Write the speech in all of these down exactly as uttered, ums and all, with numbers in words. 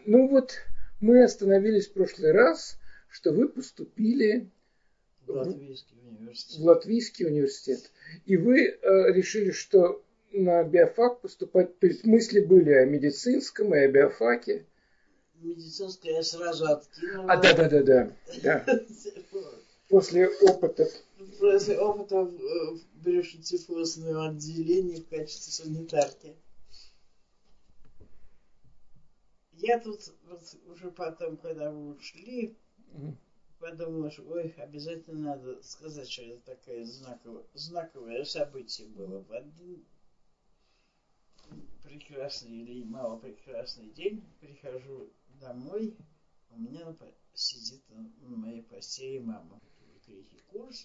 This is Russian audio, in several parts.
Ну вот, мы остановились в прошлый раз, что вы поступили в Латвийский университет. В Латвийский университет. И вы э, решили, что на биофак поступать, то есть мысли были о медицинском и о биофаке. Медицинское я сразу откинула. А, да, да, да, да. да. После опыта. После опыта в брюшно-тифозном отделении в качестве санитарки. Я тут вот уже потом, когда вы ушли, mm-hmm. подумала, что ой, обязательно надо сказать, что это такое знаковое, знаковое событие было. В один прекрасный или мало прекрасный день прихожу домой, у меня сидит на моей постели мама. Третий курс.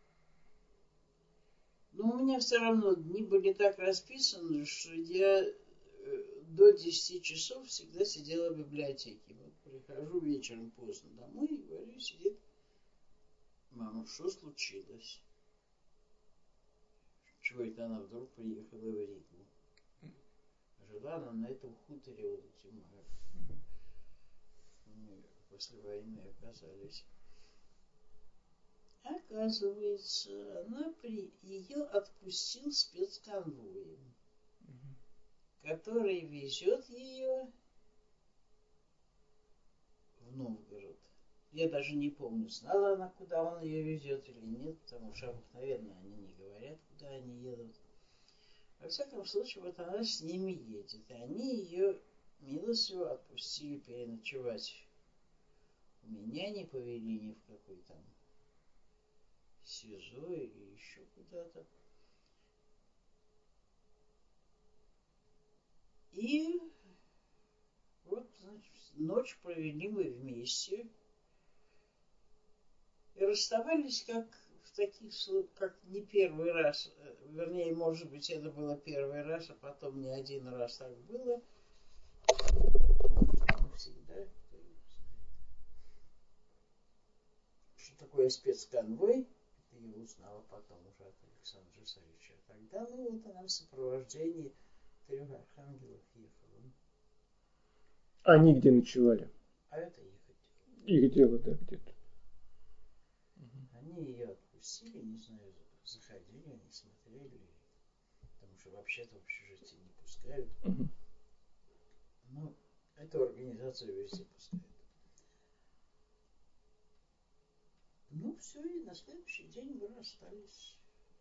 Но у меня все равно дни были так расписаны, что я до десяти часов всегда сидела в библиотеке. Вот прихожу вечером поздно домой и говорю, сидит мама, что случилось? Чего это она вдруг приехала в Ригу? Жила она на этом хуторе вот этим, после войны оказались. Оказывается, она при... ее отпустил спецконвоем, mm-hmm. который везет ее в Новгород. Я даже не помню, знала она, куда он ее везет или нет, потому что обыкновенно они не говорят, куда они едут. Во всяком случае, вот она с ними едет, и они ее милостиво отпустили переночевать. У меня не повели ни в какой там СИЗО или еще куда-то. И вот, значит, ночь провели мы вместе. И расставались как в таких, как не первый раз. Вернее, может быть, это было первый раз, а потом не один раз так было. Всегда. Что такое спецконвой? Я узнала потом уже от Александра Исаевича. Тогда, ну, вот она в сопровождении трех архангелов ехала. Они где ночевали? А это их дело. Их дело, да, где-то. Они ее отпустили, не знаю, заходили, они смотрели, потому что вообще-то в общежитие не пускают. Угу. Но эту организацию везде пускают. Ну, все, и на следующий день мы расстались.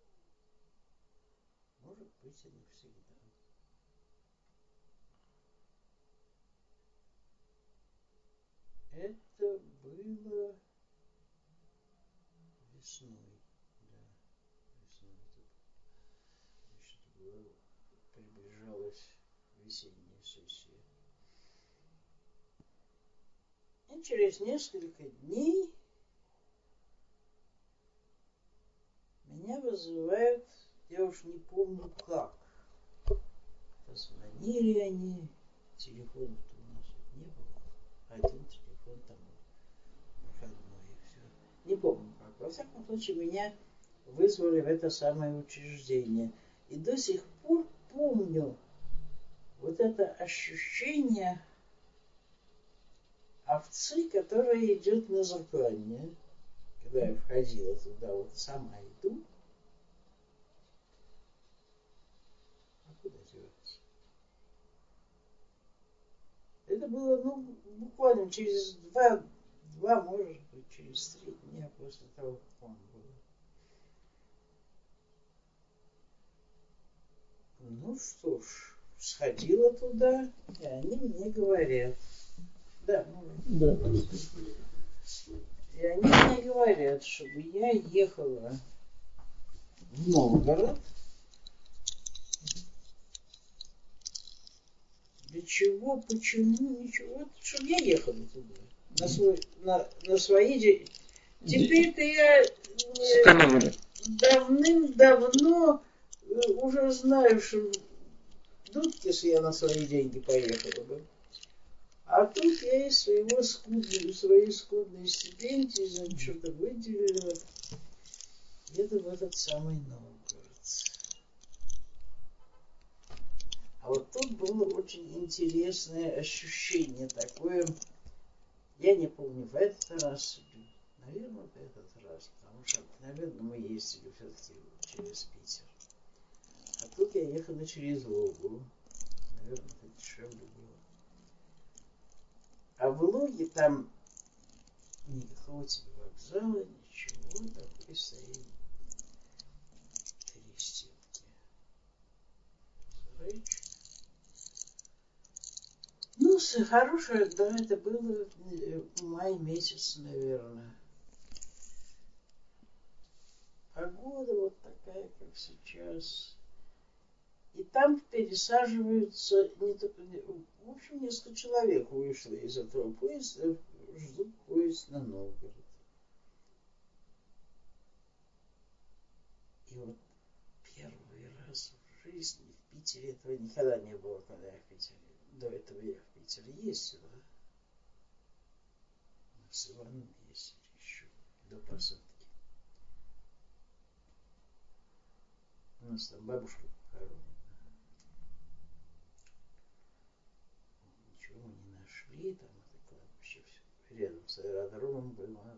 Может быть, и навсегда. Это было весной. Да, весной. Значит, было, приближалась весенняя сессия. И через несколько дней меня вызывают, я уж не помню как. Позвонили они, телефонов-то у нас не было. Один телефон там выходной и все. Не помню как. Во всяком случае, меня вызвали в это самое учреждение. И до сих пор помню вот это ощущение овцы, которая идет на заклание. Когда я входила туда, вот сама иду. А куда деваться? Это было, ну, буквально через два, два, может быть, через три дня после того, как он был. Ну что ж, сходила туда, и они мне говорят. Да, ну, да. И они мне говорят, чтобы я ехала в Новгород. Для чего, почему, ничего. Чтобы я ехала туда. На, свой, на, на свои деньги. Теперь-то я э, давным-давно э, уже знаю, что Дудкис я на свои деньги поехала бы. А тут я из своего скудной, своей скудной стипендии, значит, что-то выделила где-то в этот самый Новгород. А вот тут было очень интересное ощущение такое. Я не помню, в этот раз, наверное, в этот раз, потому что, наверное, мы ездили все-таки через Питер. А тут я ехала через Волгу. Наверное, это дешевле было. А в Волге там никакого тебе вокзала, ничего, такой стоит. Три стенки. Речь. Ну, хорошее, да, это было в мае месяц, наверное. Погода вот такая, как сейчас. И там пересаживаются, не, в общем, несколько человек вышло из этого поезда, ждут поезд на Новгород. И вот первый раз в жизни в Питере, этого никогда не было, когда я в Питере. До этого я в Питере ездила. С Иваном ездили еще до посадки. У нас там бабушка похоронена. Ничего мы не нашли, там это кладбище все рядом с аэродромом было.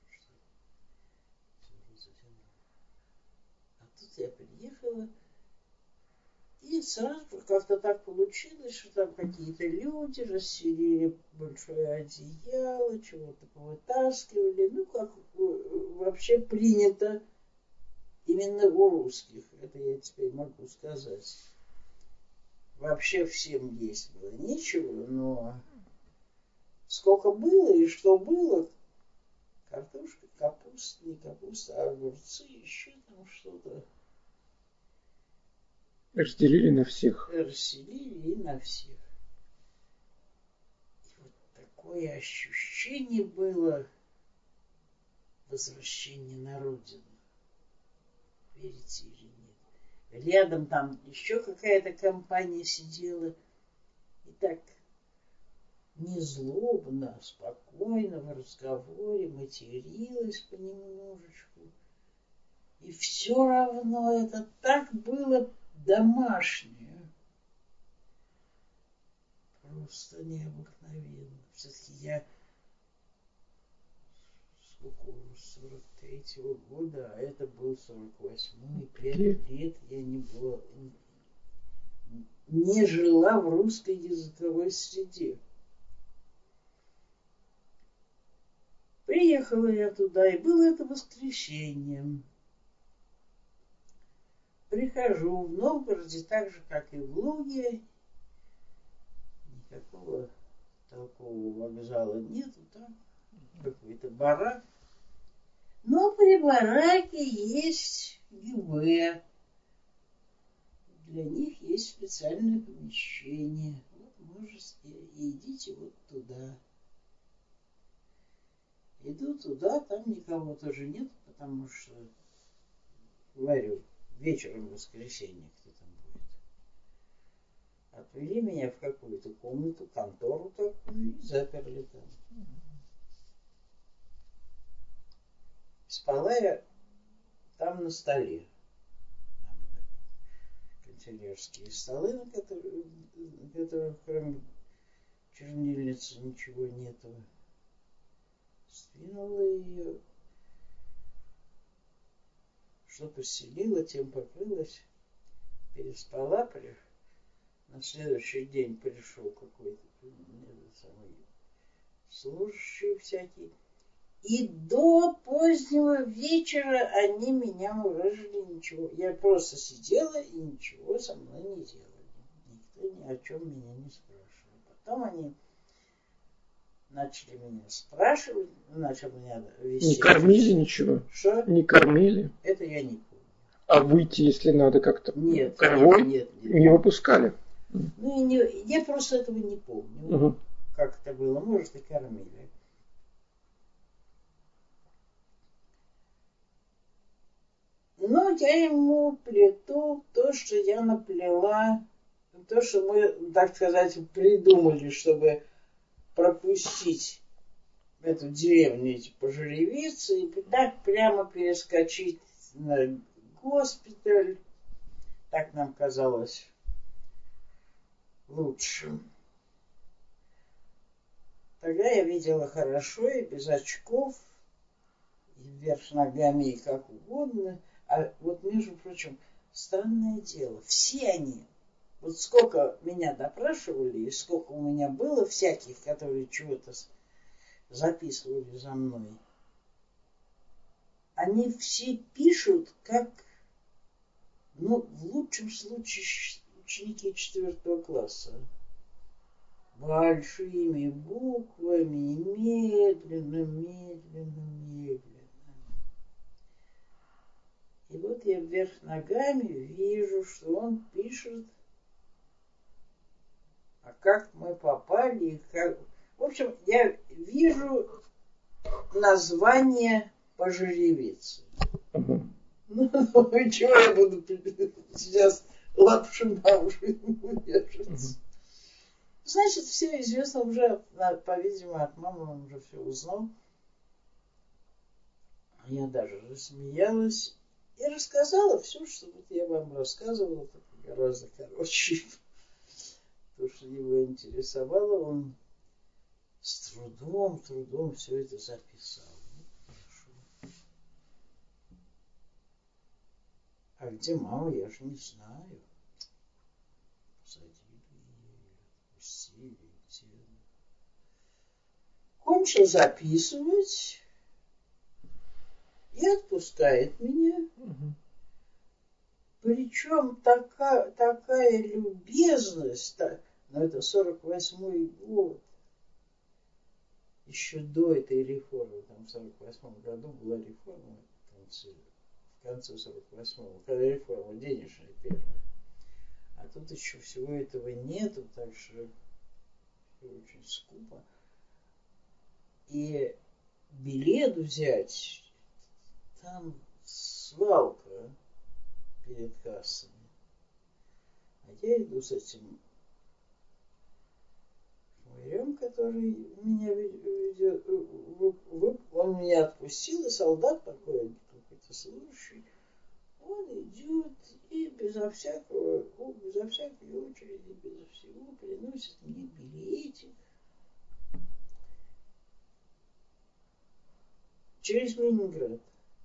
А тут я приехала, и сразу как-то так получилось, что там какие-то люди расстелили большое одеяло, чего-то повытаскивали. Ну, как вообще принято именно у русских, это я теперь могу сказать. Вообще всем есть было нечего, но сколько было и что было, картошка, капуста, не капуста, огурцы, еще там что-то. Разделили на всех. Разделили и на всех. И вот такое ощущение было возвращения на родину. Верите или нет? Рядом там еще какая-то компания сидела. И так не злобно, а спокойно в разговоре материлась понемножечку. И все равно это так было домашнее. Просто необыкновенно. Все-таки я сколько уже, сорок третьего года, а это был сорок восьмой, пять лет я не была, не жила в русской языковой среде. Приехала я туда, и было это воскресенье. Прихожу в Новгороде так же, как и в Луге. Никакого толкового вокзала нету, там какой-то барак. Но при бараке есть ГБ. Для них есть специальное помещение. Вот можете, идите вот туда. Иду туда, там никого тоже нет, потому что, говорю, вечером в воскресенье кто там будет. Отвели меня в какую-то комнату, контору такую, и заперли там. Спала я там на столе. Там канцелярские столы, на которых, на которых кроме чернильницы ничего нету. Сдвинула ее. Что постелила, тем покрылась. Переспала. На следующий день пришел какой-то самый служащий всякий. И до позднего вечера они меня мурыжили, ничего. Я просто сидела и ничего со мной не делали. Никто ни о чем меня не спрашивал. Потом они начали меня спрашивать, начали меня вести. Не кормили ничего? Что? Не кормили? Это я не помню. А выйти, если надо, как-то нет, конвой нет, нет, не выпускали? Ну, и не, я просто этого не помню. Угу. Как это было. Может, и кормили. Но я ему плету то, что я наплела, то, что мы, так сказать, придумали, чтобы пропустить эту деревню, эти пожеревицы, и так прямо перескочить на госпиталь. Так нам казалось лучшим. Тогда я видела хорошо и без очков, и вверх ногами, и как угодно. А вот, между прочим, странное дело, все они, вот сколько меня допрашивали, и сколько у меня было всяких, которые чего-то записывали за мной, они все пишут, как, ну, в лучшем случае, ученики четвертого класса. Большими буквами, медленно, медленно, медленно. И вот я вверх ногами вижу, что он пишет, а как мы попали, и как... В общем, я вижу название пожеревицы. Uh-huh. Ну, ну, чего я буду сейчас лапши на уши вешаться? Значит, все известно уже, по-видимому, от мамы он уже все узнал. Я даже рассмеялась и рассказала все, что вот я вам рассказывала, гораздо короче. То, что его интересовало, он с трудом, трудом все это записал. Ну, хорошо. А где мама, я же не знаю. Посадили ее, отпустили. Кончил записывать и отпускает меня. Угу. Причем такая, такая любезность, так, ну это сорок восьмой год, еще до этой реформы, там в сорок восьмом году была реформа в конце, в конце сорок восьмого, когда реформа денежная первая. А тут еще всего этого нету, так что очень скупо. И билет взять, там свалка перед кассами. А я иду с этим шмырем, который меня ведет, он меня отпустил, и солдат такой, какой-то служащий, он идет и безо всякого, безо всякой очереди, безо всего приносит мне билетик. Через Ленинград.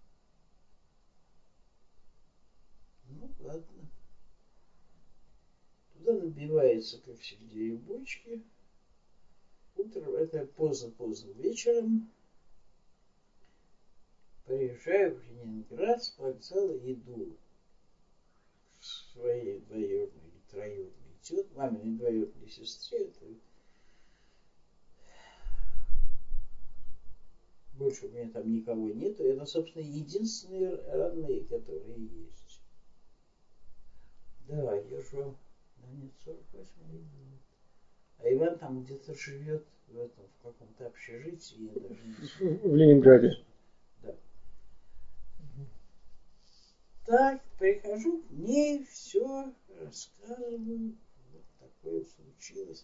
Ну, ладно. Туда набивается, как всегда, и бочки. Утром, это поздно-поздно вечером, приезжаю в Ленинград, с вокзала иду к своей двоюродной или троюродной тете, маминой двоюродной сестре. Это... Больше у меня там никого нету. Это, собственно, единственные родные, которые есть. Да, езжу. Да нет, сорок восьмой год. А Иван там где-то живет в этом, в каком-то общежитии, я даже не знаю. В Ленинграде. Да. Угу. Так, прихожу к ней, все рассказываю. Вот такое случилось.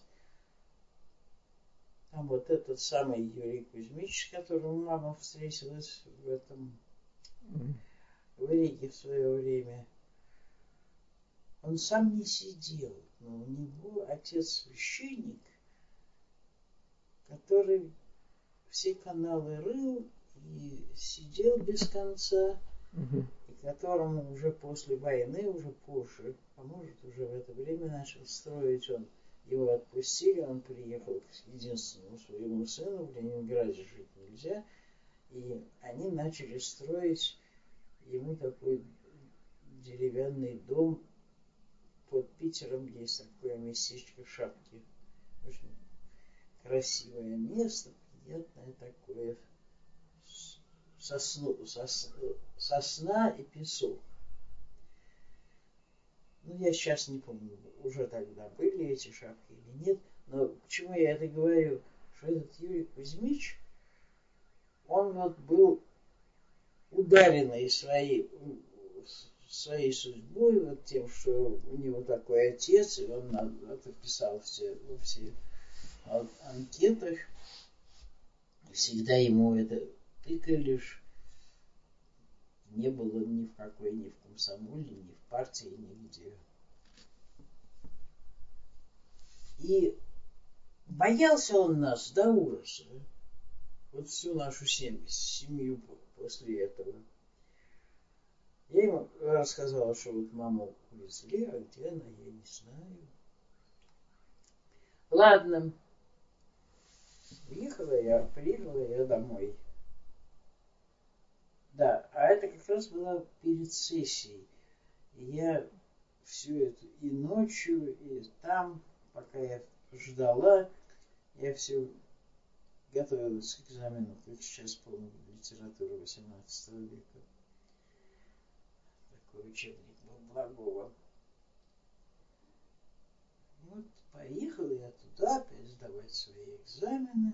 Там вот этот самый Юрий Кузьмич, с которым мама встретилась в этом, mm-hmm. в Риге в свое время. Он сам не сидел, но у него отец священник, который все каналы рыл и сидел без конца, mm-hmm. и которому уже после войны, уже позже, а может уже в это время начал строить он. Его отпустили, он приехал к единственному своему сыну, в Ленинграде жить нельзя, и они начали строить ему такой деревянный дом под Питером, есть такое местечко Шапки. Очень красивое место, приятное такое, сосну, сос, сосна и песок. Ну, я сейчас не помню, уже тогда были эти шапки или нет, но к чему я это говорю, что этот Юрий Кузьмич, он вот был ударенный своей, своей судьбой, вот тем, что у него такой отец, и он это писал все, во всех анкетах, всегда ему это тыкали, не было ни в какой, ни в комсомоле, ни в партии, нигде. И боялся он нас до ужаса. Вот всю нашу семью, семью после этого. Я ему рассказала, что вот маму увезли, а где она, я не знаю. Ладно. Приехала я, приехала я домой. Да, а это как раз было перед сессией. И я всю эту и ночью, и там, пока я ждала, я все готовилась к экзамену, как сейчас помню, литературы восемнадцатого века. Такой учебник был Благова. Вот поехала я туда опять сдавать свои экзамены.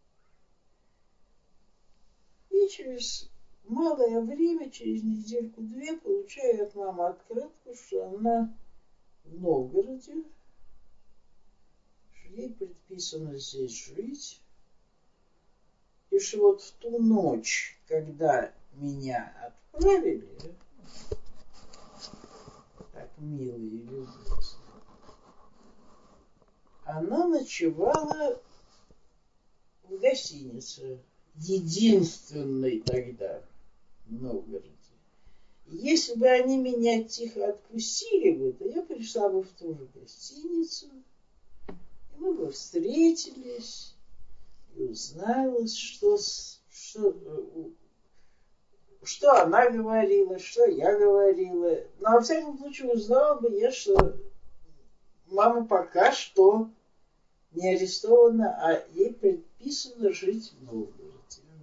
И через малое время, через недельку-две, получаю от мамы открытку, что она в Новгороде, что ей предписано здесь жить. И что вот в ту ночь, когда меня отправили, так мило и любезно, она ночевала в гостинице, единственной тогда в Новгороде. И если бы они меня тихо отпустили бы, то я пришла бы в ту же гостиницу, и мы бы встретились, и узнала, что, что, что она говорила, что я говорила. Но во всяком случае узнала бы я, что мама пока что не арестована, а ей предписано жить в Новгороде.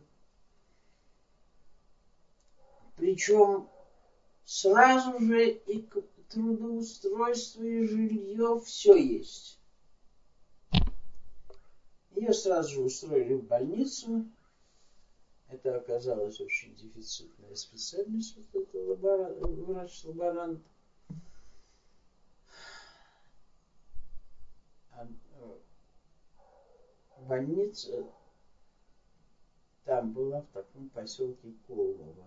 Причем сразу же и трудоустройство, и жилье, все есть. Ее сразу же устроили в больницу. Это оказалась очень дефицитная специальность, вот это лаборант, врач-лаборант. А, больница там была в таком поселке Колово.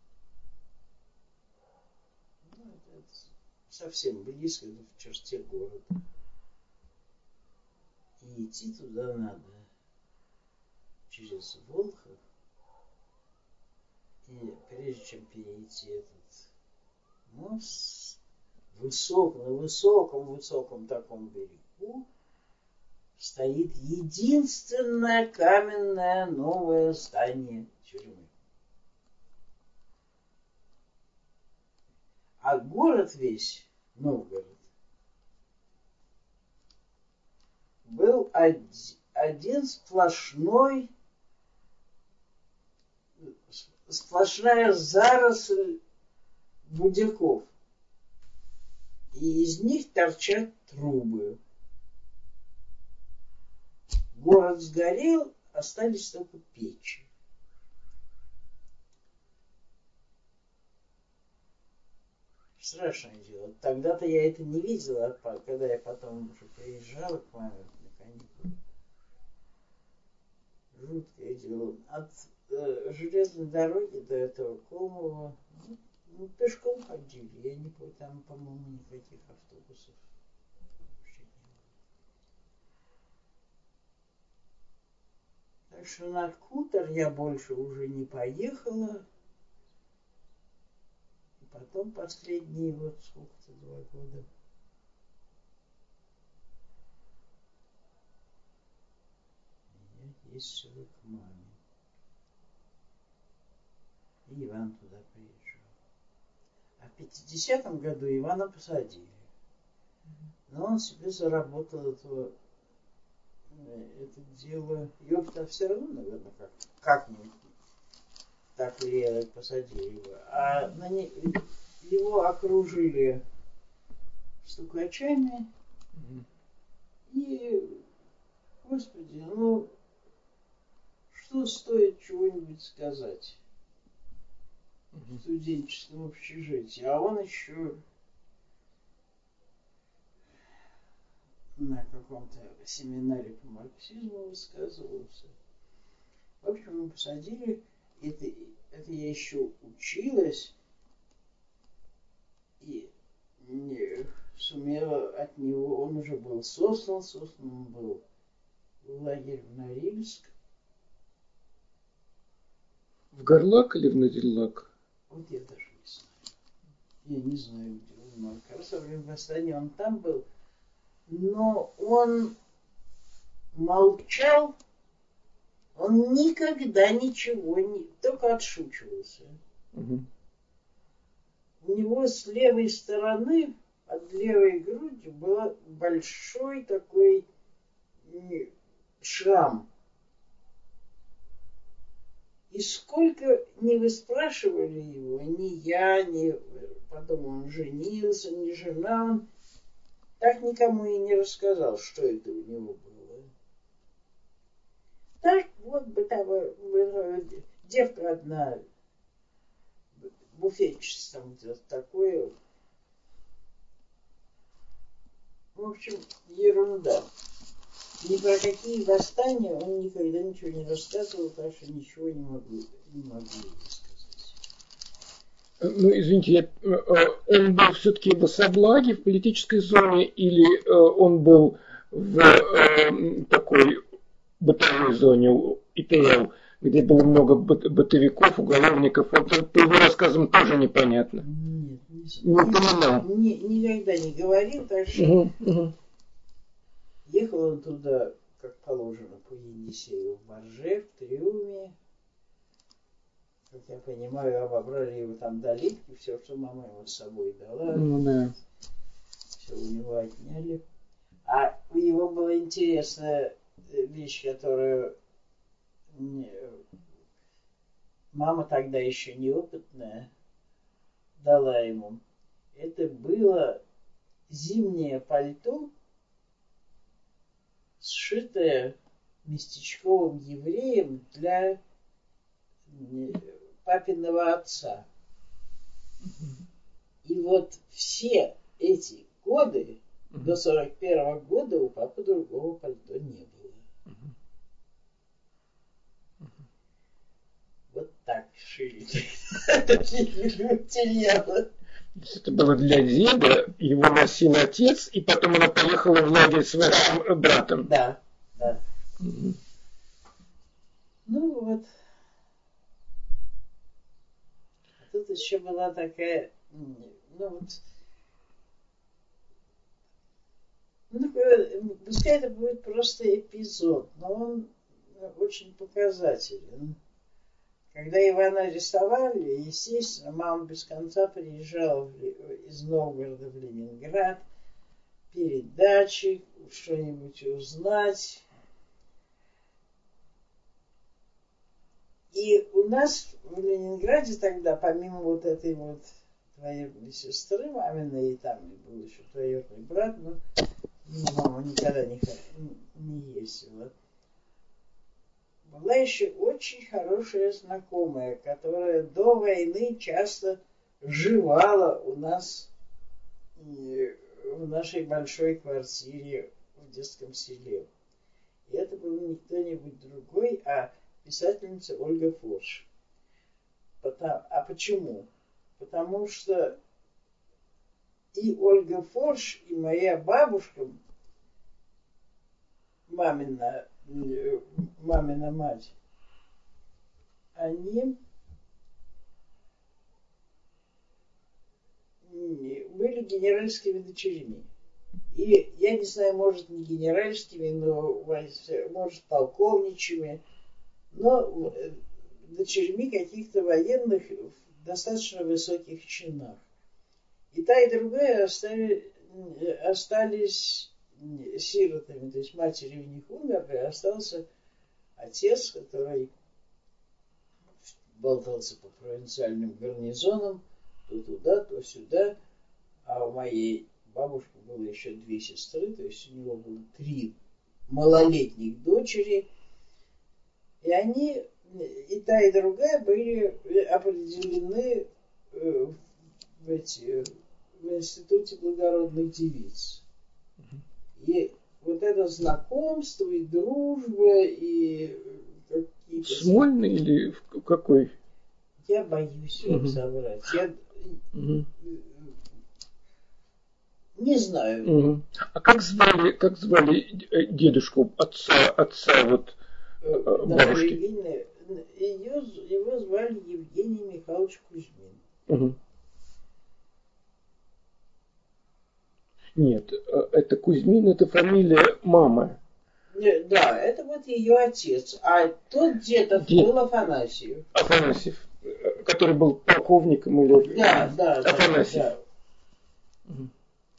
Ну, это, это совсем близко, это в черте города. И идти туда надо через Волхов. И прежде чем перейти этот мост, высок, на высоком-высоком таком берегу стоит единственное каменное новое здание тюрьмы. А город весь, Новгород, был один, один сплошной, сплошная заросль будяков. И из них торчат трубы. Город сгорел, остались только печи. Страшное дело. Тогда-то я это не видела, когда я потом уже приезжала к маме на каникулы. Жуткое дело. От э, железной дороги до этого Колмова ну, ну, пешком ходили. Я не помню, там, по-моему, никаких автобусов вообще не было. Так что на хутор я больше уже не поехала. И потом последние вот сколько-то два года. Я ездила к маме. И Иван туда приезжал. А в пятидесятом году Ивана посадили. Но он себе заработал это, это дело. Его-то все равно, наверное, как, как-нибудь так или посадили его. А на не, его окружили стукачами. Mm-hmm. И, господи, ну, что стоит чего-нибудь сказать mm-hmm. в студенческом общежитии? А он еще на каком-то семинаре по марксизму высказывался. В общем, мы посадили. Это, это я еще училась. И не, сумела от него, он уже был сослан, сослан он был в лагерь в Норильск. В Горлак или в Норильск? Вот я даже не знаю. Я не знаю, где он был. Как раз во время восстания он там был. Но он молчал, он никогда ничего не... Только отшучивался. Угу. У него с левой стороны, от левой груди, был большой такой шрам. И сколько не выспрашивали его, ни я, ни потом он женился, ни жена, он так никому и не рассказал, что это у него было. Так вот бытовая, девка одна, буфетчица там где-то такое. В общем, ерунда. Ни про какие восстания он никогда ничего не рассказывал, так что ничего не могу, не могу сказать. Ну, извините, я, он был все-таки в Особлаге, в политической зоне, или он был в э, такой бытовой зоне ИТЛ, где было много бытовиков, уголовников? Вот по его рассказам тоже непонятно. Нет, не, не понимал. Ни, никогда не говорил, так что... Угу, угу. Ехал он туда, как положено, по Енисею, в барже, в трюме. Как я понимаю, обобрали его там до литки, все, что мама ему с собой дала. Ну да. Все у него отняли. А у него была интересная вещь, которую мама тогда еще неопытная дала ему. Это было зимнее пальто, сшитое местечковым евреем для папиного отца. И вот все эти годы, uh-huh. до сорок первого года, у папы другого пальто не было. Uh-huh. Uh-huh. Вот так шили такие материалы. Это было для деда, его носил отец, и потом она поехала в лагерь с своим братом. Да, да. Угу. Ну вот. Тут еще была такая, ну вот, ну, пускай это будет просто эпизод, но он очень показателен. Когда Ивана арестовали, естественно, мама без конца приезжала из Новгорода в Ленинград, передачи, что-нибудь узнать. И у нас в Ленинграде тогда, помимо вот этой вот двоюродной сестры маминой, и там был еще двоюродный брат, но мама никогда не, не ездила. Была еще очень хорошая знакомая, которая до войны часто живала у нас в нашей большой квартире в детском селе. И это был не кто-нибудь другой, а писательница Ольга Форш. Потому, а почему? Потому что и Ольга Форш, и моя бабушка, мамина, мамина мать, они были генеральскими дочерьми. И я не знаю, может, не генеральскими, но может, полковничьими, но дочерьми каких-то военных в достаточно высоких чинах. И та, и другая остали, остались сиротами, то есть матери у них умерли, а остался отец, который болтался по провинциальным гарнизонам, то туда, то сюда, а у моей бабушки было еще две сестры, то есть у него было три малолетних дочери, и они, и та, и другая, были определены в, эти, в институте благородных девиц. И вот это знакомство, и дружба, и какие-то... Смольный или какой? Я боюсь его uh-huh. собрать. Я... Uh-huh. Не знаю. Угу. А как звали, как звали дедушку отца, отца вот бабушки? Ее, его звали Евгений Михайлович Кузьмин. Угу. Нет, это Кузьмин, это фамилия мамы. Да, это вот ее отец. А тот дедов Дед... был Афанасьев. Афанасьев, который был полковником или... Да, да, Афанасьев. Да, да. Угу.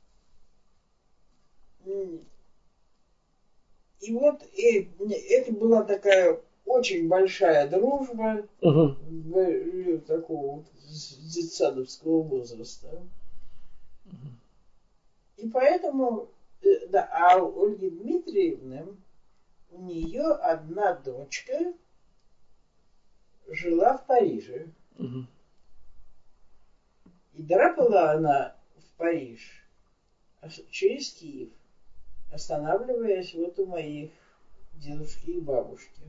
И вот и, это была такая очень большая дружба, угу. такого вот детсадовского возраста. Угу. И поэтому, да, а у Ольги Дмитриевны, у нее одна дочка жила в Париже. Угу. И драпала она в Париж через Киев, останавливаясь вот у моих дедушки и бабушки.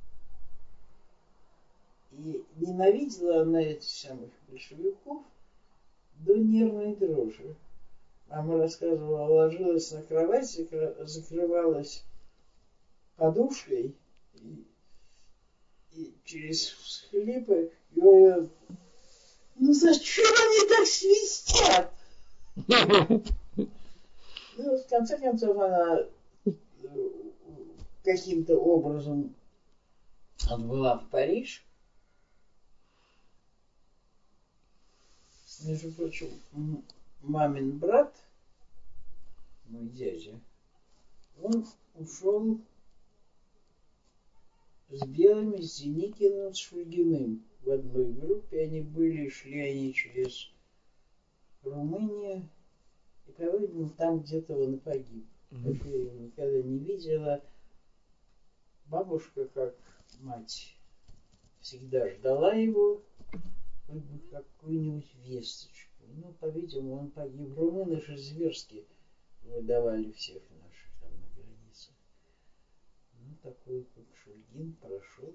И ненавидела она этих самых большевиков до нервной дрожи. Мама рассказывала, ложилась на кровать, закрывалась подушкой и, и через всхлипы говорила: ну зачем они так свистят? Ну, в конце концов, она каким-то образом отбыла в Париж. Между прочим, мамин брат, мой дядя, он ушел с Белыми, с Деникиным, с Шульгиным в одной группе. Они были, шли они через Румынию. И, по-видимому, там где-то он и погиб. Mm-hmm. Я его никогда не видела. Бабушка, как мать, всегда ждала его, хоть бы какую-нибудь весточку. Ну, по-видимому, он погиб. Румыны же зверски выдавали всех наших там на границе. Ну, такой, как Шульгин, прошел.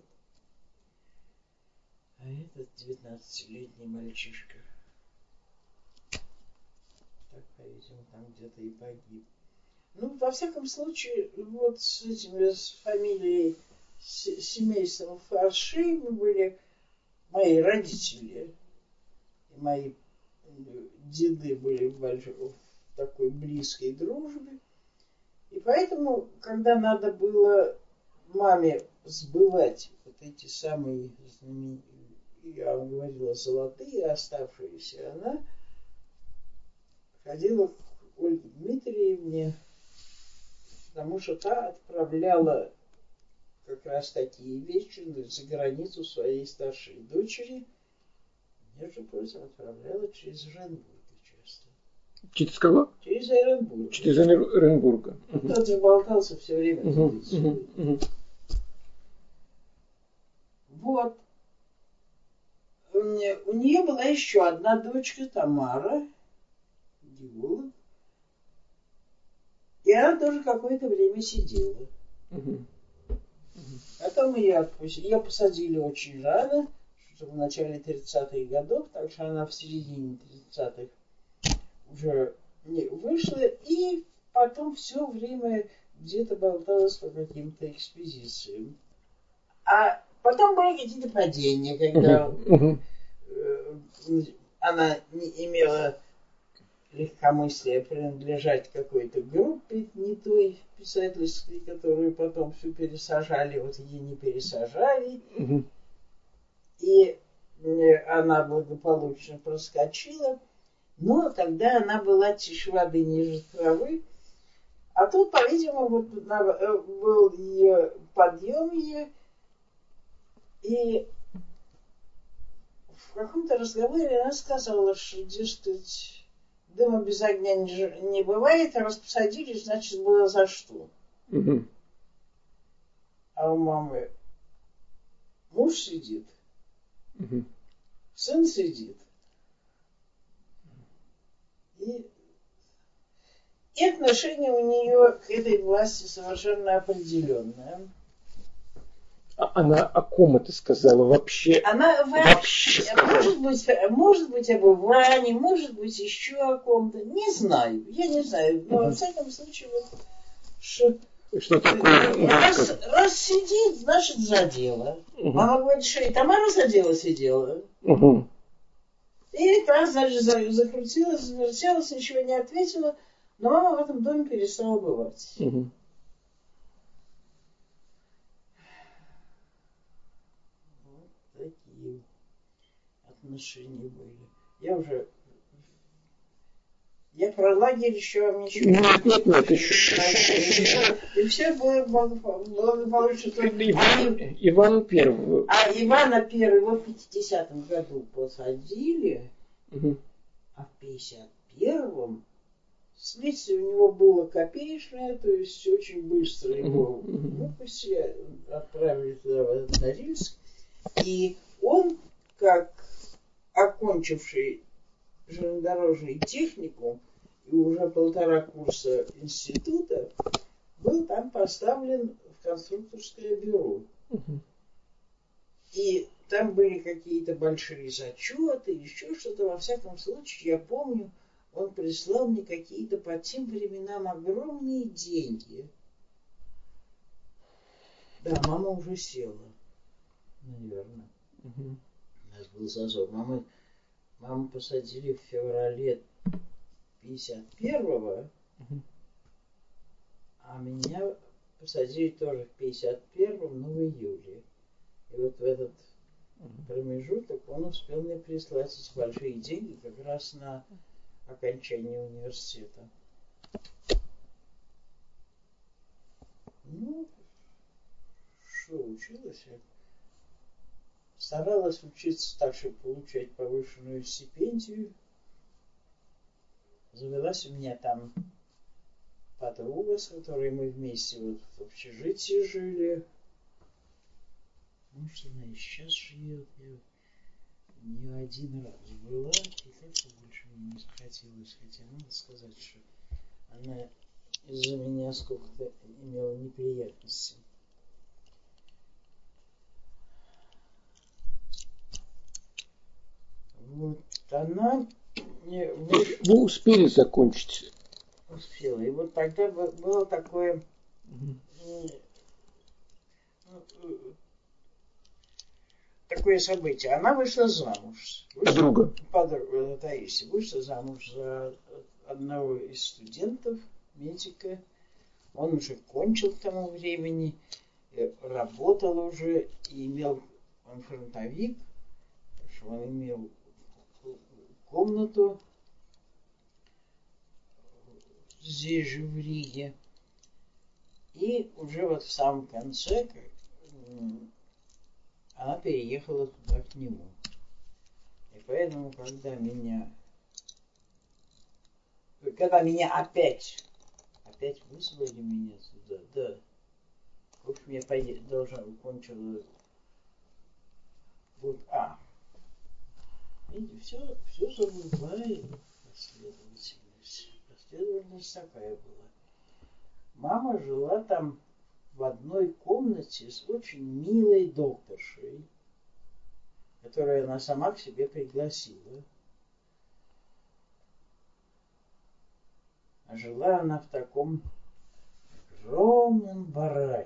А этот девятнадцатилетний мальчишка, так, по-видимому, там где-то и погиб. Ну, во всяком случае, вот с этими, с фамилией, с семейством Фарши мы были, мои родители и мои деды были в, большой, в такой близкой дружбе. И поэтому, когда надо было маме сбывать вот эти самые, я вам говорила, золотые оставшиеся, она ходила к Ольге Дмитриевне, потому что та отправляла как раз такие вещи за границу своей старшей дочери. Между прочим, отправляла через Оренбург часто. Через кого? Через Оренбург. Через Оренбурга. Тот же болтался все время. Угу, угу, угу. Вот. У нее, у нее была еще одна дочка, Тамара, геолог. И она тоже какое-то время сидела. Угу. Потом ее отпустили. Ее посадили очень рано, что в начале тридцатых годов, так что она в середине тридцатых уже не вышла. И потом все время где-то болталась по каким-то экспедициям. А потом были какие-то падения, когда uh-huh. Uh-huh. она не имела легкомыслия принадлежать какой-то группе, не той писательской, которую потом всю пересажали, вот ее не пересажали. Uh-huh. И она благополучно проскочила. Но тогда она была тише воды ниже травы. А тут, по-видимому, вот был ее подъем ее. И в каком-то разговоре она сказала, что, дескать, дыма без огня не, не бывает, а раз посадили, значит, было за что. Угу. А у мамы муж сидит, угу. сын сидит. И, и отношение у нее к этой власти совершенно определенное. А, она о ком это сказала вообще? Она вообще может быть, может быть об Иване, может быть еще о ком-то. Не знаю, я не знаю. Но угу. во всяком случае, вот, что, что такое? Раз, раз сидит, значит задело. Угу. Мама говорит, что и Тамара задела сидела. Угу. И та, значит, закрутилась, завертелась, ничего не ответила. Но мама в этом доме перестала бывать. Угу. Вот такие отношения были. Я уже... Я про лагерь еще вам ничего не нет, нет, нет, еще. И все было благополучно. Иван, Иван Первый. А Ивана Первого в пятидесятом году посадили, угу. а в пятьдесят первом следствие у него было копеечное, то есть очень быстро его угу. выпустили, отправили туда, в этот Норильск. И он, как окончивший железнодорожный техникум и уже полтора курса института, был там поставлен в конструкторское бюро. Uh-huh. И там были какие-то большие зачеты, еще что-то. Во всяком случае, я помню, он прислал мне какие-то по тем временам огромные деньги. Да, мама уже села, наверное. Uh-huh. У нас был зазор. Мама Маму посадили в феврале пятьдесят первого, uh-huh. а меня посадили тоже в пятьдесят первом, но в июле. И вот в этот uh-huh. промежуток он успел мне прислать эти большие деньги как раз на окончание университета. Ну, что училась я? Старалась учиться так, чтобы получать повышенную стипендию. Завелась у меня там подруга, с которой мы вместе вот в общежитии жили. Может, она и сейчас живет. Я не один раз была, и как-то больше мне не захотелось. Хотя надо сказать, что она из-за меня сколько-то имела неприятностей. Вот она... Не, вы... вы успели закончить? Успела. И вот тогда было такое... Угу. Такое событие. Она вышла замуж. Подруга. Подруга Таисия вышла замуж за одного из студентов, медика. Он уже кончил к тому времени, работал уже и имел... Он фронтовик, что он имел комнату здесь же в Риге. И уже вот в самом конце она переехала туда к нему. И поэтому, когда меня когда меня опять опять вызвали меня сюда, да. В общем, я поеду, должен кончила вот, а видите, все, все забывает последовательность. Последовательность такая была. Мама жила там в одной комнате с очень милой докторшей, которую она сама к себе пригласила. А жила она в таком огромном бараке.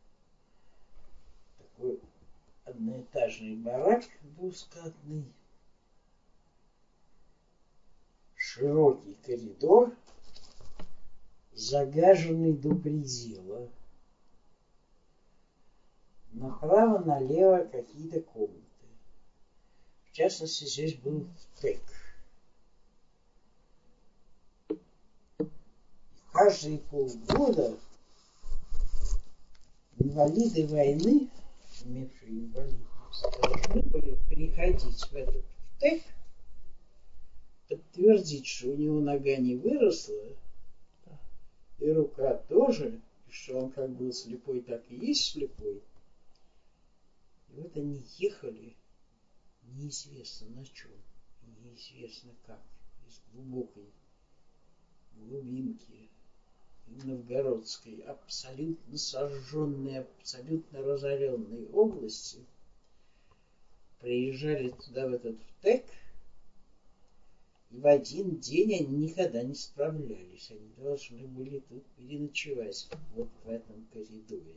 Такой одноэтажный барак двускатный. Широкий коридор, загаженный до предела. Направо-налево какие-то комнаты. В частности, здесь был ТЭК. Каждые полгода инвалиды войны, имевшие инвалидность, должны были приходить в этот ТЭК, подтвердить, что у него нога не выросла, и рука тоже, и что он как был слепой, так и есть слепой. И вот они ехали неизвестно на чем, неизвестно как, из глубокой глубинки Новгородской, абсолютно сожженной, абсолютно разоренной области, приезжали туда, в этот ВТЭК, и в один день они никогда не справлялись. Они должны были тут переночевать, вот в этом коридоре.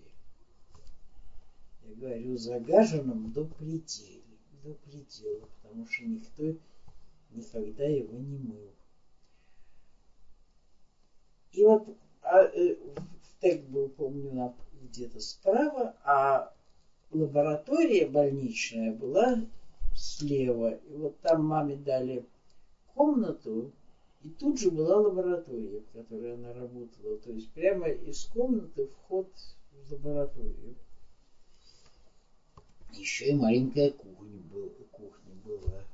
Я говорю, загаженным до предела, до предела, потому что никто никогда его не мыл. И вот а, э, ВТЭК был, помню, где-то справа, а лаборатория больничная была слева. И вот там маме дали комнату, и тут же была лаборатория, в которой она работала. То есть прямо из комнаты вход в лабораторию. Еще и маленькая кухня была. Кухня была.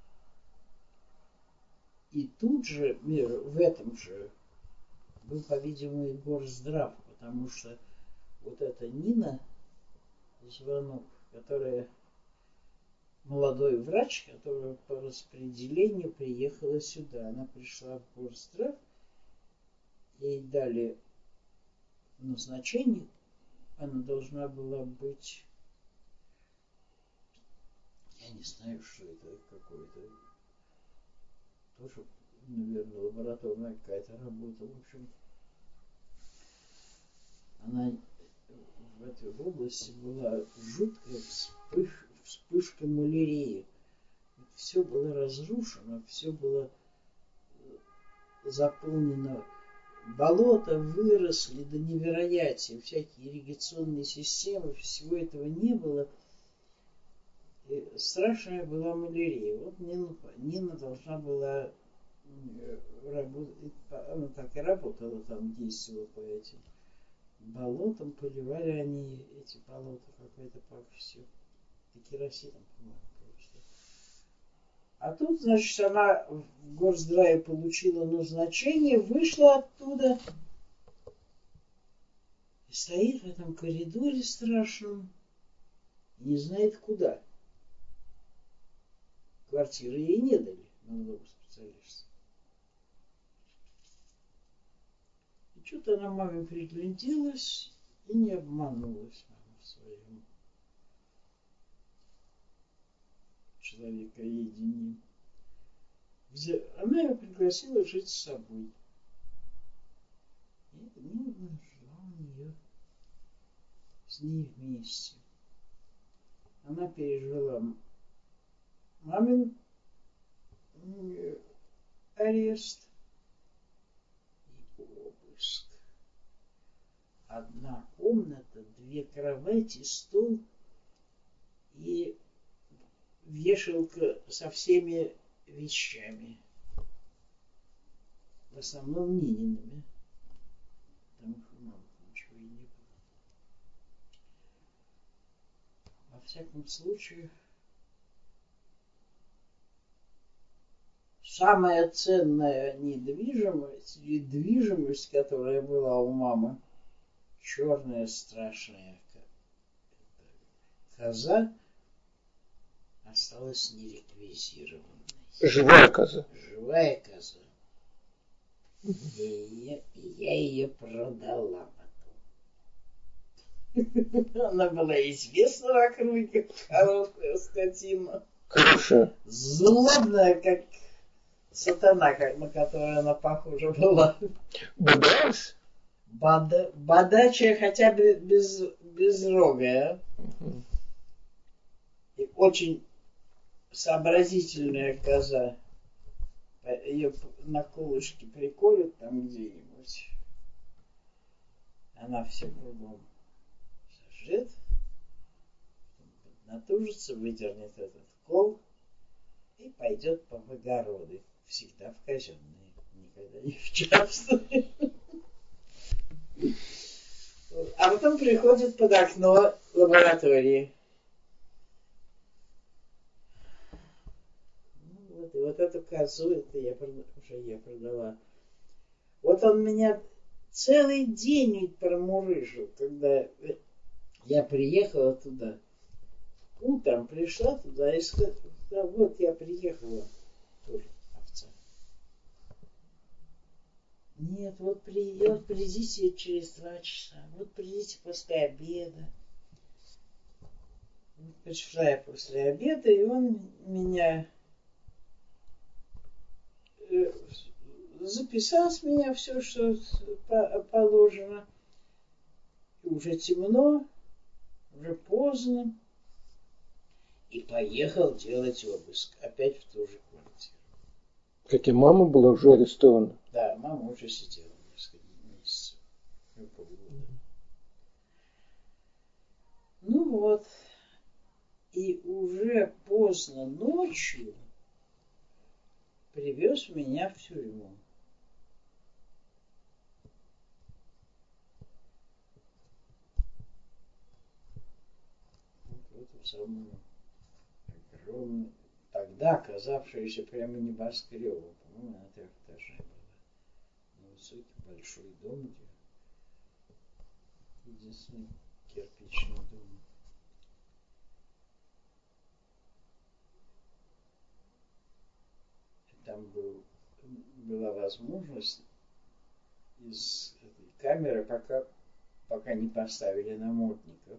И тут же, в этом же, был, по-видимому, и горздрав, потому что вот эта Нина Звонок, которая молодой врач, которая по распределению приехала сюда. Она пришла в горздрав, ей дали назначение, она должна была быть, я не знаю, что это, какое-то, тоже, наверное, лабораторная какая-то работа. В общем, она в этой области была жуткая вспыш, вспышка малярии. Все было разрушено, все было заполнено. Болота выросли до невероятия, всякие ирригационные системы, всего этого не было. И страшная была малярия. Вот Нина, Нина должна была работать, она так и работала там, действовала по этим болотам, поливали они эти болота какой-то пакостью, и керосином, по-моему, просто. А тут, значит, она в горздраве получила назначение, вышла оттуда и стоит в этом коридоре страшном, и не знает куда. Квартиры ей не дали, молодому специалисту. И что-то она маме пригляделась и не обманулась мама в своем человекоедении. Она ее пригласила жить с собой. И Нина жила у нее с ней вместе. Она пережила мамин арест и обыск. Одна комната, две кровати, стол и вешалка со всеми вещами. В основном Ниниными. Потому что у мамы ничего и не было. Во всяком случае, самая ценная недвижимость, недвижимость, которая была у мамы, черная страшная коза, осталась нереквизированной. Живая коза. Живая коза. И я, я ее продала потом. Она была известна в округе, хорошая скотина. Хорошая. Злобная, как сатана, как, на которую она похожа была. Бодалась? Бада, бодачая, хотя бы без, безрогая. Угу. И очень сообразительная коза. Ее на колышке приколют там где-нибудь. Она все кругом сожжет, натужится, выдернет этот кол и пойдет по огороды. Всегда в казенные, никогда не в частные. А потом приходит под окно лаборатории. И вот эту козу, это я уже я продала. Вот он меня целый день ведь промурыжил, когда я приехала туда. Утром пришла туда и сказала, вот я приехала. Тоже овца. Нет, вот, при, вот придите через два часа, вот придите после обеда. Вот пришла я после обеда, и он меня э, записал с меня все, что положено. И уже темно, уже поздно. И поехал делать обыск. Опять в ту же квартиру. Хотя мама была уже арестована. Да, мама уже сидела несколько месяцев. Ну, полгода. Ну вот. И уже поздно ночью привез меня в тюрьму. Вот в эту самую огромную, тогда казавшуюся прямо небоскребом, по-моему, на трех этажей была. На высокий большой дом, где единственный кирпичный дом. И там был, была возможность из этой камеры, пока, пока не поставили намордников,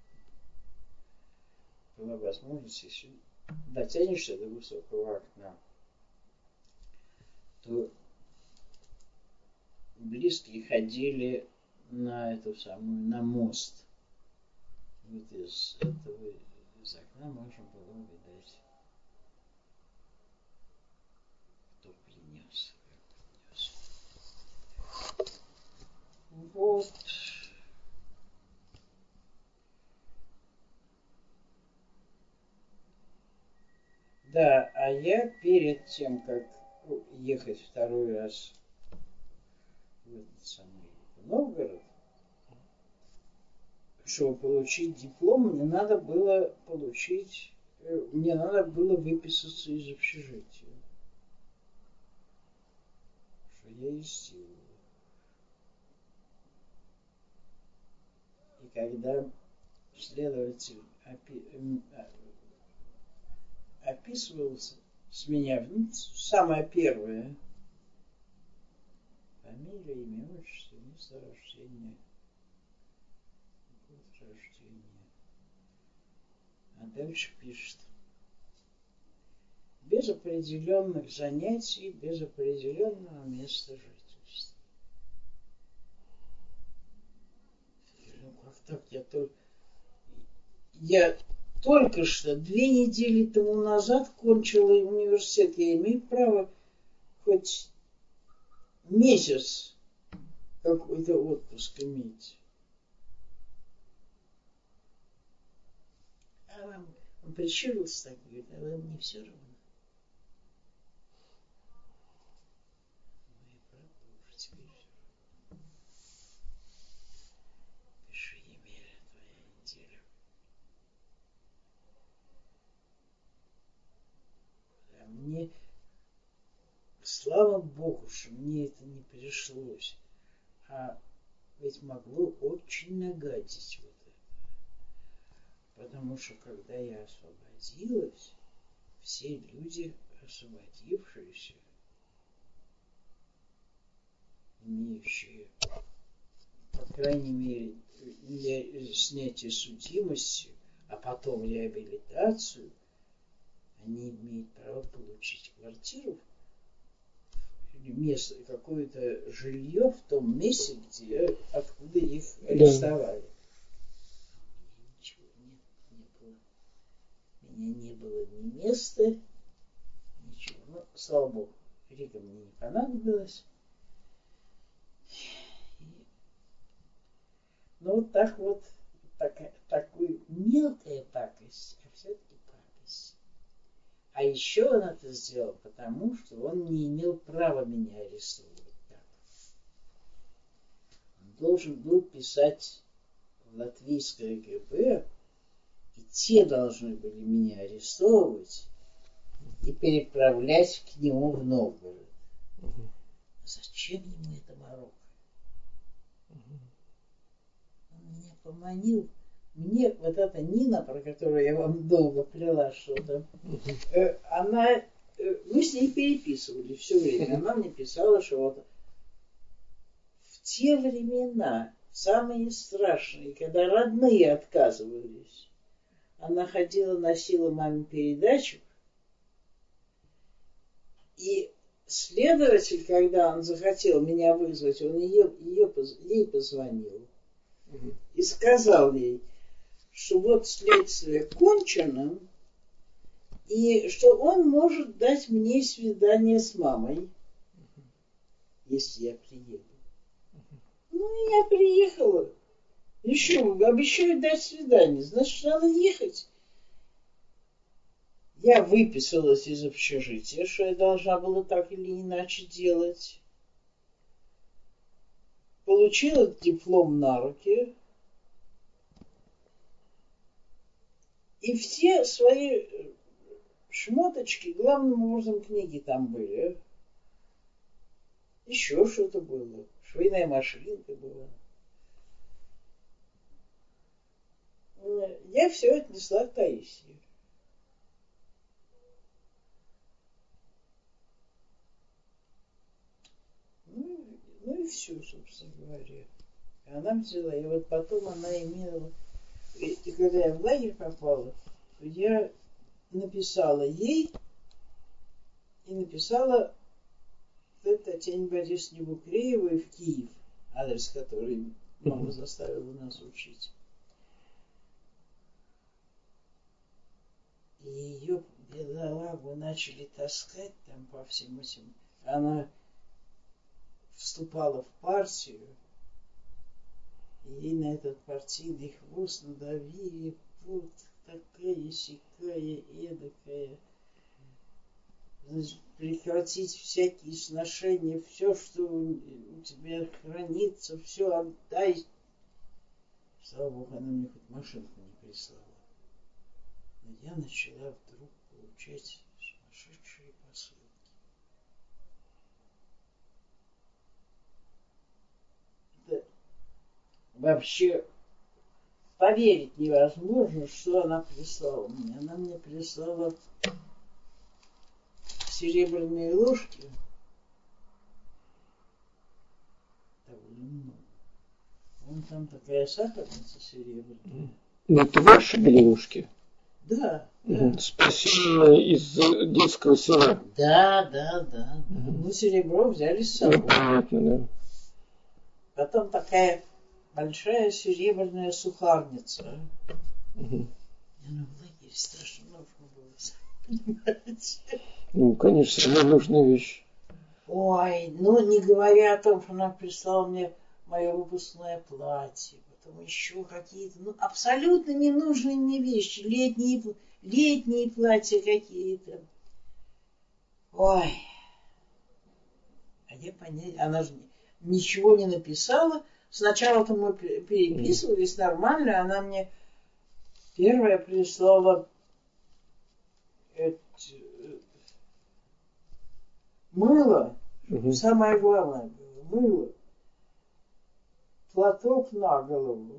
была возможность, если дотянешься до высокого окна, то близкие ходили на эту самую, на мост. Вот из этого, из окна можно было видеть, кто принес, как принес. Вот. Да, а я перед тем, как ехать второй раз в этот самый Новгород, чтобы получить диплом, мне надо было получить, мне надо было выписаться из общежития. Что я и сделал. И когда следователь опи- описывался с меня, ну, самое первое, фамилия, имя, отчество, место рождения, год рождения. А дальше пишет: без определенных занятий, без определенного места жительства. Ну как так? Я только, я только что две недели тому назад кончила университет. Я имею право хоть месяц какой-то отпуск иметь. А вам, он прищурился так, говорит: а вам не все равно? Ну и правда уже теперь все равно. Пиши, Емеля, твоя неделя. А мне, слава Богу, что мне это не пришлось. А ведь могло очень нагадить вот это. Потому что когда я освободилась, все люди, освободившиеся, имеющие, по крайней мере, снятие судимости, а потом реабилитацию, они имеют право получить квартиру или место, какое-то жилье в том месте, где, откуда их арестовали. Да. Ничего нет, не было. У меня не было ни места, ничего. Ну, слава Богу, Рига мне не понадобилась. И... Ну, вот так вот, так, такую мелкая пакость, а все-таки пакость. А еще он это сделал, потому что он не имел права меня арестовывать так. Он должен был писать в латвийское ГБ, и те должны были меня арестовывать и переправлять к нему в Новгород. Угу. Зачем ему это Марокко? Угу. Он меня поманил. Мне вот эта Нина, про которую я вам долго плела что-то, э, она, э, мы с ней переписывали все время. Она мне писала, что вот те времена, самые страшные, когда родные отказывались, она ходила, носила маме передачу, и следователь, когда он захотел меня вызвать, он ее, ее, ей позвонил угу. и сказал ей, что вот следствие кончено, и что он может дать мне свидание с мамой, угу. если я приеду. Угу. Ну, я приехала. Еще обещаю дать свидание, значит, надо ехать. Я выписалась из общежития, что я должна была так или иначе делать. Получила диплом на руки. И все свои шмоточки, главным образом книги там были. Еще что-то было. Швейная машинка была. Я все отнесла к Таисии. Ну, ну и все, собственно говоря. Она взяла. И вот потом она имела... И, и когда я в лагерь попала, то я написала ей и написала Татьяне Борисовне Букреевой в Киев, адрес, который мама заставила нас учить. И ее бедолагу начали таскать там по всем этим. Она вступала в партию, и ей на этот партийный хвост надавили, вот такая, сякая, эдакая. Значит, прекратить всякие сношения, все, что у тебя хранится, все отдай. Слава Богу, она мне хоть машинку не прислала. Но я начала вдруг получать сумасшедшие посылки. Это вообще поверить невозможно, что она прислала мне. Она мне прислала серебряные ложки. Довольно много. Вон там такая сахарница серебряная. Ну, это ваши ложки? Да, да. Спасибо из детского села. Да, да, да. Угу. Мы серебро взяли с собой. Ну, понятно, да. Потом такая большая серебряная сухарница. Угу. Она в лагере страшно нужно было, понимаете? Ну, конечно, это нужная вещь. Ой, ну не говоря о том, что она прислала мне мое выпускное платье, потом еще какие-то, ну, абсолютно ненужные мне вещи, летние, летние платья какие-то. Ой, а я понять, она же ничего не написала. Сначала-то мы переписывались нормально, она мне первая прислала это, мыло, угу. Самое главное было, мыло, платок на голову.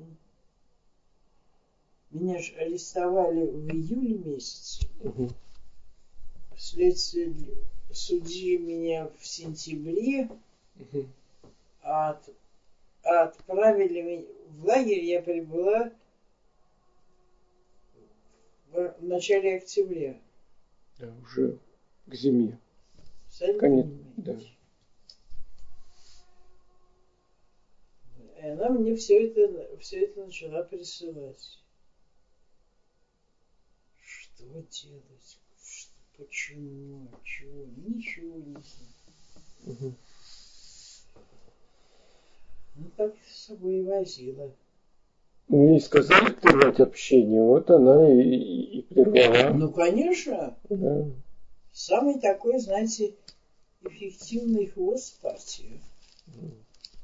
Меня же арестовали в июле месяце. Угу. Следствие судили меня в сентябре, угу. а, от, а отправили меня в лагерь, я прибыла в, в начале октября. Да, уже к зиме. Сами Конец, да. И она мне все это, все это начала присылать. Что делать? Что, почему? Чего? Ничего не знаю. Угу. Ну, так с собой и возила. Ну, ей сказали прервать общение, вот она и, и, и прервала. Ну, конечно. Да. Самый такой, знаете, эффективный хвост партии. Mm.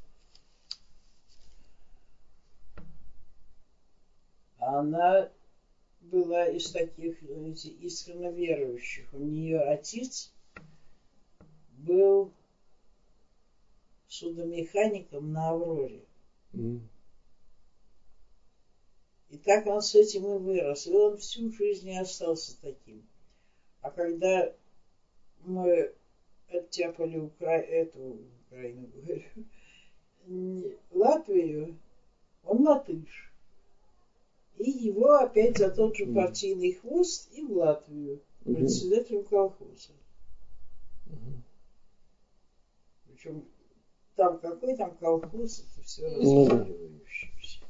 Она была из таких, знаете, искренне верующих. У нее отец был судомехаником на Авроре. Mm. И так он с этим и вырос. И он всю жизнь и остался таким. А когда мы оттяпали Укра... эту Украину, говорю, Латвию, он латыш. И его опять за тот же партийный хвост и в Латвию, председателем колхоза. Причем там какой там колхоз, это все разваливающееся.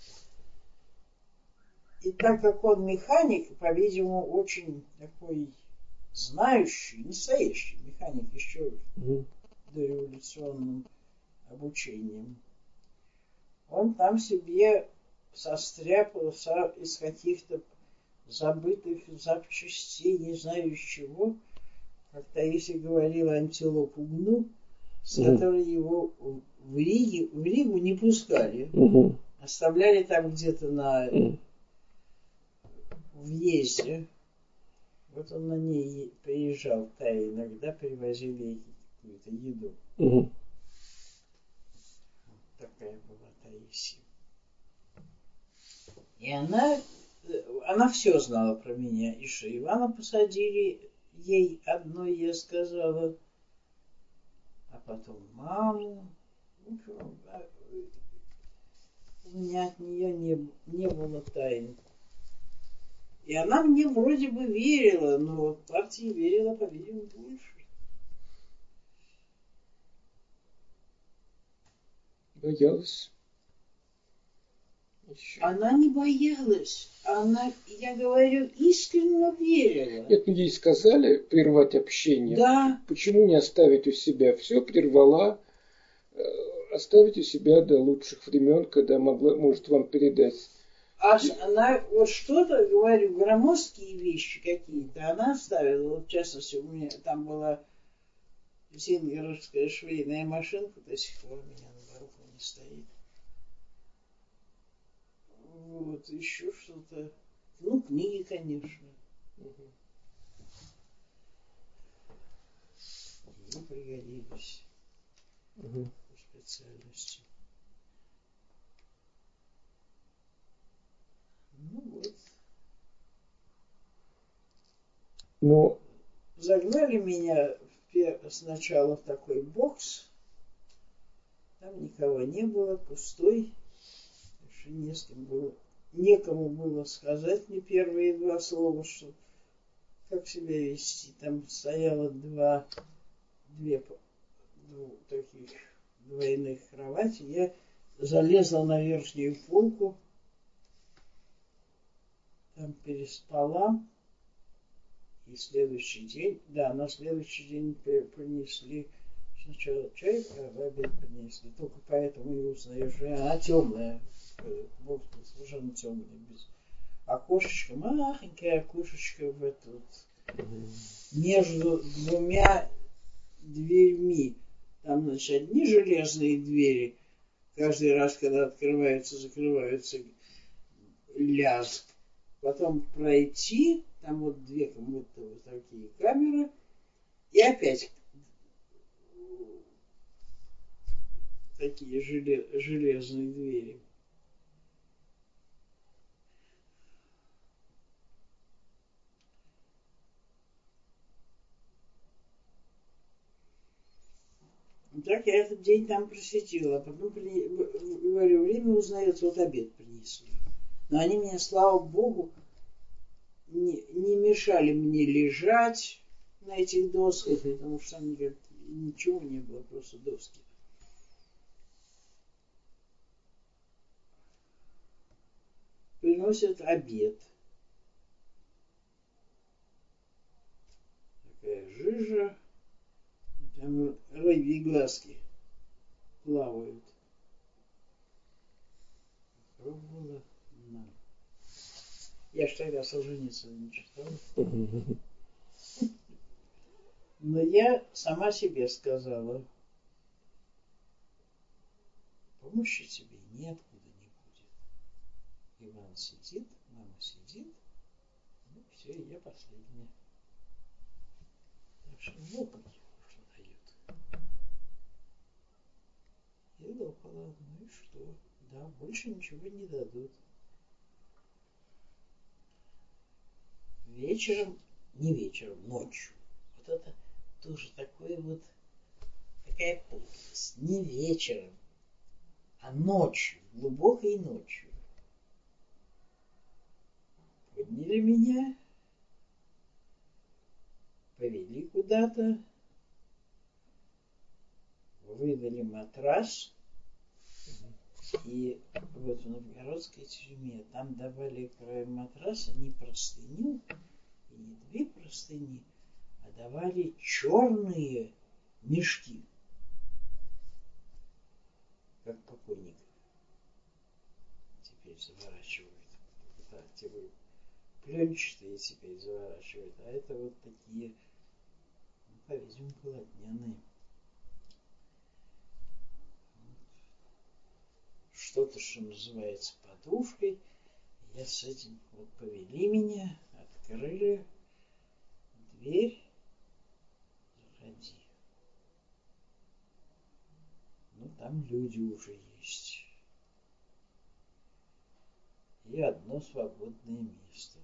И так как он механик, по-видимому, очень такой знающий, настоящий механик еще mm-hmm. дореволюционным обучением, он там себе состряпал из каких-то забытых запчастей, не знаю из чего, как Таисия говорила, антилопу гну, с mm-hmm. которой его в, Риге, в Ригу не пускали. Mm-hmm. Оставляли там где-то на mm-hmm. въезде. Вот он на ней приезжал, та иногда привозили ей какую-то еду. Mm-hmm. Такая была Таисия. И она, она все знала про меня. И что Ивана посадили ей одной, я сказала, а потом маму. У меня от нее не, не было тайн. И она мне вроде бы верила, но партии верила, по-видимому, больше. Боялась. Еще. Она не боялась. Она, я говорю, искренне верила. Нет, ну ей сказали прервать общение. Да. Почему не оставить у себя? Все прервала. Оставить у себя до лучших времен, когда могла, может вам передать. А она вот что-то, говорю, громоздкие вещи какие-то, она оставила. Вот в частности, у меня там была зингеровская швейная машинка, до сих пор у меня на балконе стоит. Вот, еще что-то. Ну, книги, конечно. Угу. Ей пригодились. Угу. По специальности. Ну вот. Ну, загнали меня сначала в такой бокс. Там никого не было, пустой. Еще не с кем было, некому было сказать мне первые два слова, что как себя вести. Там стояло два, две ну, таких двойных кровати. Я залезла на верхнюю полку. Там переспала. И следующий день, да, на следующий день принесли сначала чай, а в обед принесли. Только поэтому и узнаешь, что она темная. Вот совершенно темная, без окошечка, маленькое окошечко в этот, между двумя дверьми. Там, значит, одни железные двери. Каждый раз, когда открываются, закрываются, лязг. Потом пройти, там вот две вот, вот такие камеры, и опять такие железные двери. Так я этот день там просидела, потом при... говорю, время узнается, вот обед принесли. Но они меня, слава богу, не, не мешали мне лежать на этих досках, потому что там ничего не было, просто доски. Приносят обед. Такая жижа. Там рыбьи глазки плавают. Пробовала. На. Я ж тогда Солженицына не читала. Но я сама себе сказала, помощи тебе ниоткуда не будет. Иван сидит, мама сидит, ну все, и я последняя. Так что лопать, что дает. И лопала, ну и что? Да, больше ничего не дадут. Вечером, не вечером, ночью. Вот это тоже такое вот, такая подлость. Не вечером, А ночью, глубокой ночью, подняли меня, повели куда-то, выдали матрас, и вот в новгородской тюрьме там давали кроме матраса не простыню, и не две простыни, а давали черные мешки, как покойников. Теперь заворачивают. Да, те были пленчатые теперь заворачивают, а это вот такие, ну, по-видимому, полотняные. Что-то, что называется, подушкой. Я с этим вот повели меня, открыли дверь, заходи. Ну, там люди уже есть. И одно свободное место.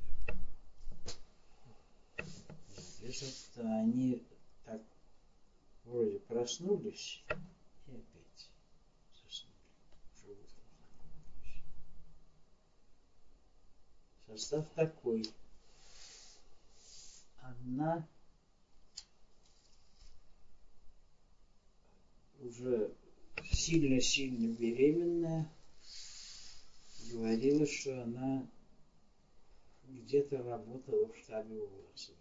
Лежат-то они так вроде проснулись и опять заснули. Уже утром знакомились. Состав такой. Одна уже сильно-сильно беременная говорила, что она где-то работала в штабе Власова.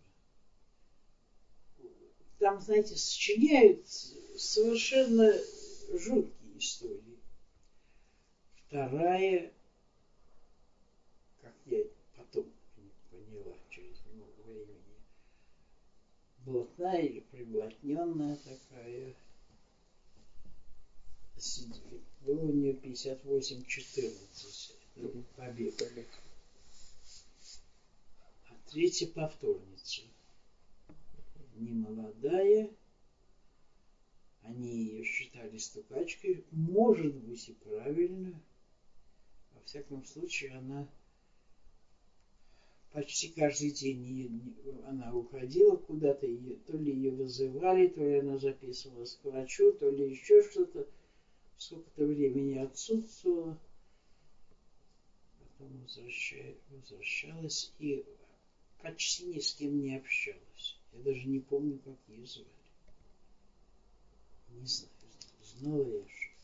Там, знаете, сочиняют совершенно жуткие истории. Вторая, как я потом поняла через много времени, блатная или приблотненная такая. Было у нее пятьдесят восемь четырнадцать побег. А третья повторница. Не молодая. Они ее считали стукачкой. Может быть и правильно. Во всяком случае, она почти каждый день она уходила куда-то, ее, то ли ее вызывали, то ли она записывалась к врачу, то ли еще что-то. Сколько-то времени отсутствовала, потом возвращалась и почти ни с кем не общалась. Я даже не помню, как ее звали. Не знаю, знала я, что